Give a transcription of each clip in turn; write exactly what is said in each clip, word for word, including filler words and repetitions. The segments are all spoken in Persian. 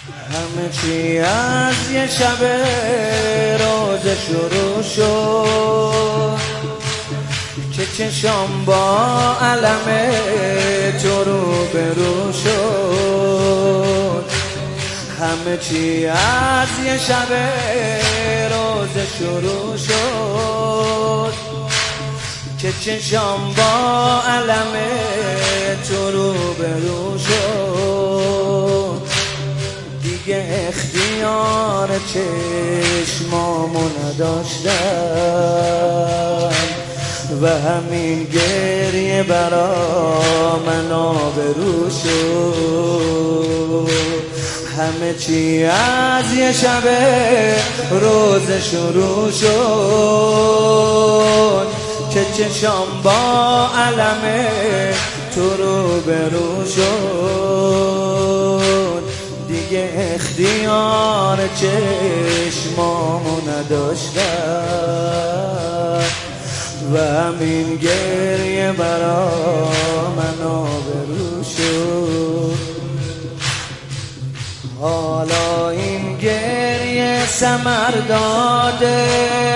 همه چی از یه شب روز شروع شد که چشام با علم تو رو برو شد. همه چی از یه شب روز شروع شد که چشام با علم تو رو برو شد. دیگه اختیار چشمامو نداشتم و همین گریه برا من آبرو شد. همه چی از یه شب روز شروع شد که چشام با علم تو رو برو شد. دیگه اختیار چشمامو نداشتم و همین گریه برا من آبرو شد. حالا این گریه ثمر داده،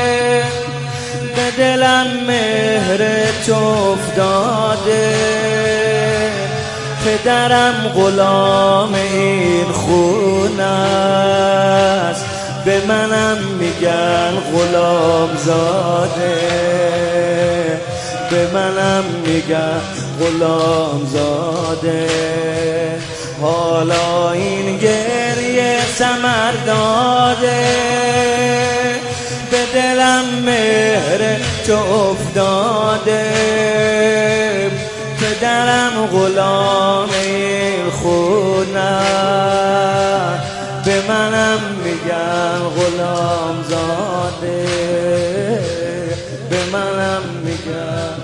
به دلم مهر تو افتاده. پدرم غلام این خونه است، به منم میگن غلام زاده. به منم میگن غلام زاده. حالا این گریه ثمر داده، به دلم مهر تو افتاده. پدرم غلام این خونه، به منم میگن غلام زاده. به منم میگن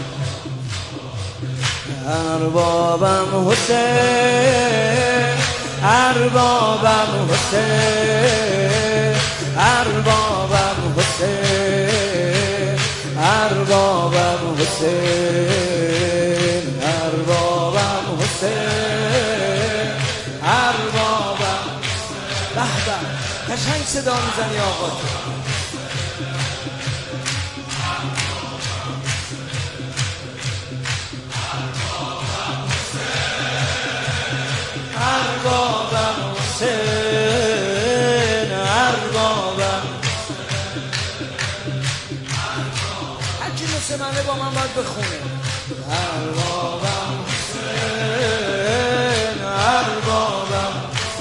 اربابم حسین، اربابم حسین، اربابم حسین، اربابم حسین، اربابم حسین، اربابم. به به قشنگ صدا میزنی آقا. اربابم حسین، اربابم. هرکی مثل منه با من باید بخونه. اربابم حسین، اربابم.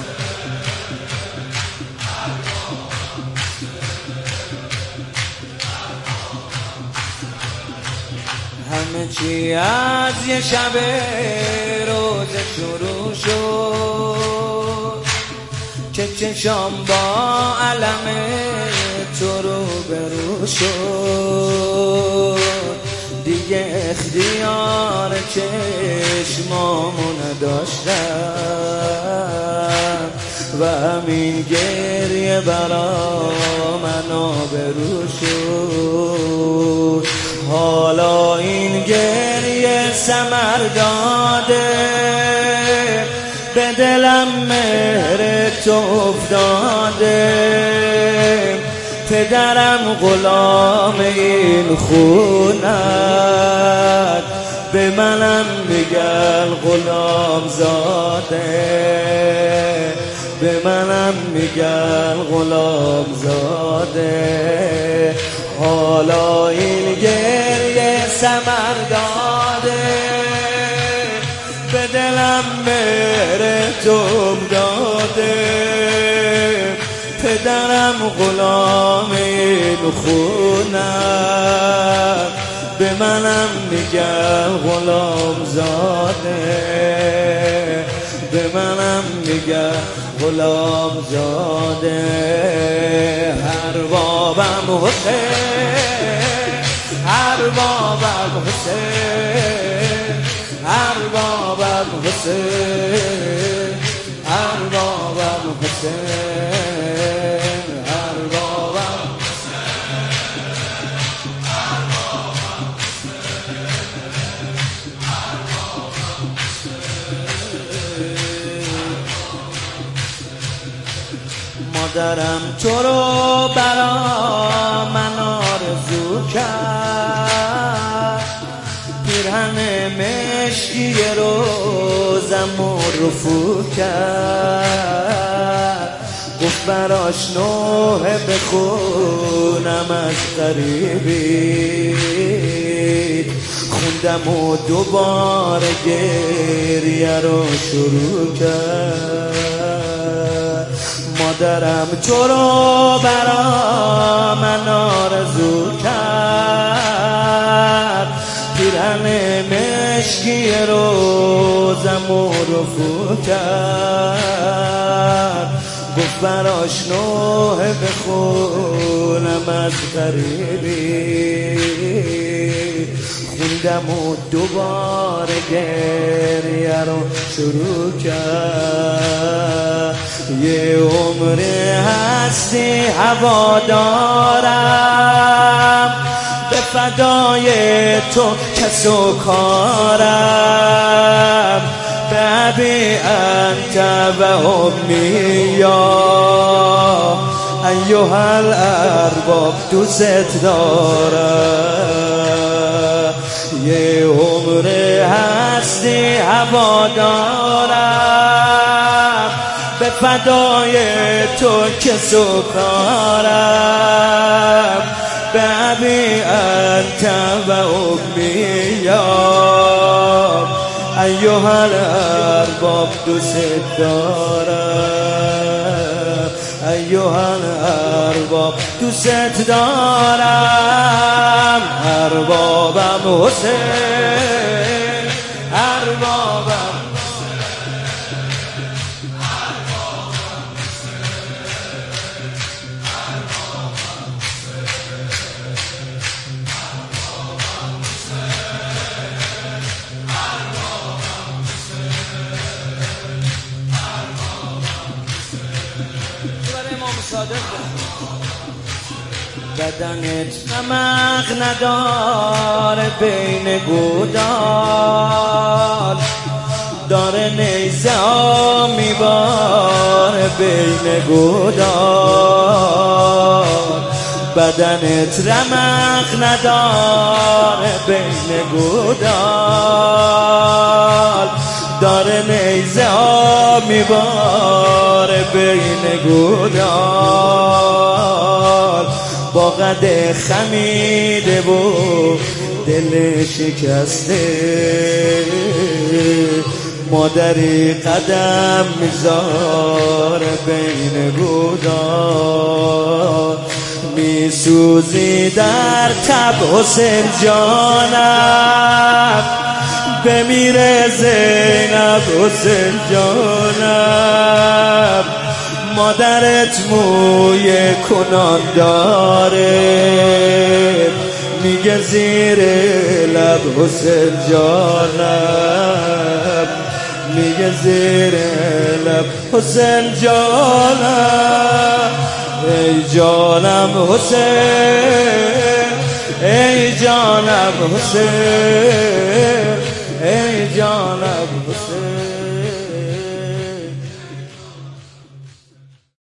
همه چی از یه شب روز شروع شد که چشام با علم تو رو برو شد. دیگه اختیار چشمامو نداشتم و همین گریه برا من آبرو شد. حالا این گریه ثمر داده، به دلم مهر تو افتاده. پدرم غلام این خونه، به منم میگن غلام زاده. به منم میگن غلام زاده. حالا این گریه ثمر داده، به دلم مهر تو داده. پدرم غلام این خونه، به منم میگن غلام زاده. به منم میگن غلام زاده. اربابم حسین، اربابم حسین، اربابم حسین، اربابم حسین، اربابم. مادرم تو رو برا من آرزو کرد، پیرهن مشکی روزم رو رفو کرد، گفت براش نوحه بخونم از غریبی، خوندم و دوباره گریه رو شروع کرد. مادرم تو رو برا من آرزو کرد، پیرهن مشکی روزم رو رفو کرد، گفت براش نوحه بخونم از غریبی، خوندم و دوباره گریه رو شروع کرد. یه عمر هستی هوادارم، به فدای تو کس و کارم، به ابی انت و امی یا ایها الارباب دوست دارم. یه عمر هستی هوادارم، به فدای تو کس و کارم، به ابی انت و امی یا ایها الارباب دوست دارم، ایها الارباب دوست دارم. اربابم حسین، اربابم بدنت نمق نداره بین گودال، داره نیزه ها میباره بین گودال. بدنت رمق نداره بین گودال، داره نیزه ها میباره بین گودال. با قد خمیده و دل شکسته، مادری قدم میذاره بین گودال. میسوزی در تب حسین جانم، بمیره زینب حسین جانم. مادرت موی کنان داره، میگه زیر لب حسین جانم، میگه زیر لب حسین جانم. ای جانم حسین، ای جانم حسین، ای جانم حسین.